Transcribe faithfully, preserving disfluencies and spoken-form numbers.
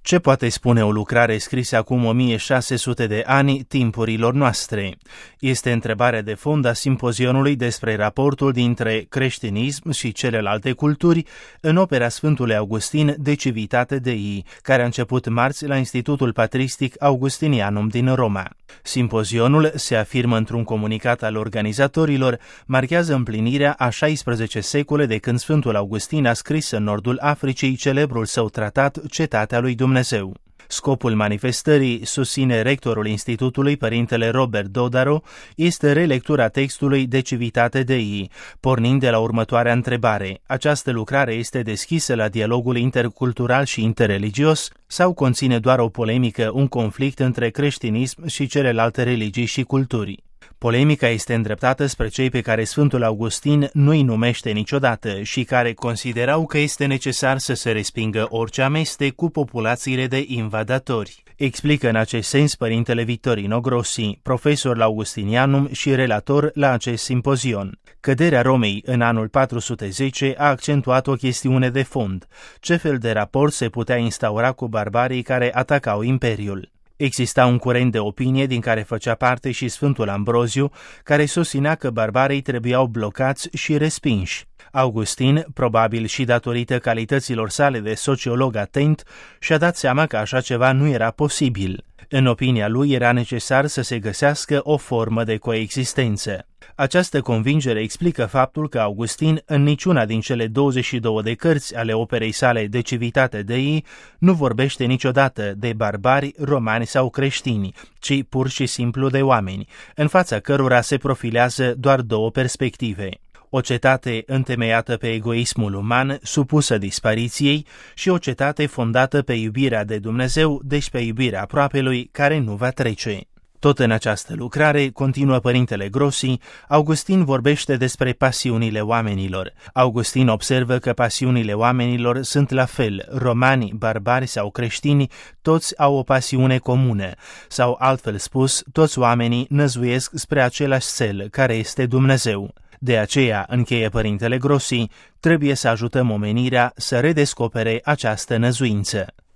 Ce poate spune o lucrare scrisă acum o mie șase sute de ani timpurilor noastre? Este întrebarea de fond a simpozionului despre raportul dintre creștinism și celelalte culturi în opera Sfântului Augustin De Civitate Dei, care a început marți la Institutul Patristic Augustinianum din Roma. Simpozionul, se afirmă într-un comunicat al organizatorilor, marchează împlinirea a șaisprezece secole de când Sfântul Augustin a scris în nordul Africii celebrul său tratat Cetatea lui Dumnezeu. Scopul manifestării, susține rectorul Institutului, părintele Robert Dodaro, este relectura textului De Civitate Dei, pornind de la următoarea întrebare: această lucrare este deschisă la dialogul intercultural și interreligios sau conține doar o polemică, un conflict între creștinism și celelalte religii și culturi? Polemica este îndreptată spre cei pe care Sfântul Augustin nu-i numește niciodată și care considerau că este necesar să se respingă orice amestec cu populațiile de invadatori. Explică în acest sens părintele Vittorino Grossi, profesor la Augustinianum și relator la acest simpozion. Căderea Romei în anul patru sute zece a accentuat o chestiune de fond: ce fel de raport se putea instaura cu barbarii care atacau imperiul? Exista un curent de opinie din care făcea parte și Sfântul Ambroziu, care susținea că barbarii trebuiau blocați și respinși. Augustin, probabil și datorită calităților sale de sociolog atent, și-a dat seama că așa ceva nu era posibil. În opinia lui era necesar să se găsească o formă de coexistență. Această convingere explică faptul că Augustin, în niciuna din cele douăzeci și două de cărți ale operei sale De Civitate Dei, nu vorbește niciodată de barbari, romani sau creștini, ci pur și simplu de oameni, în fața cărora se profilează doar două perspective: o cetate întemeiată pe egoismul uman, supusă dispariției, și o cetate fondată pe iubirea de Dumnezeu, deci pe iubirea aproapelui, care nu va trece. Tot în această lucrare, continuă părintele Grossi, Augustin vorbește despre pasiunile oamenilor. Augustin observă că pasiunile oamenilor sunt la fel: romani, barbari sau creștini, toți au o pasiune comună, sau altfel spus, toți oamenii năzuiesc spre același cel, care este Dumnezeu. De aceea, încheie părintele Grossi, trebuie să ajutăm omenirea să redescopere această năzuință.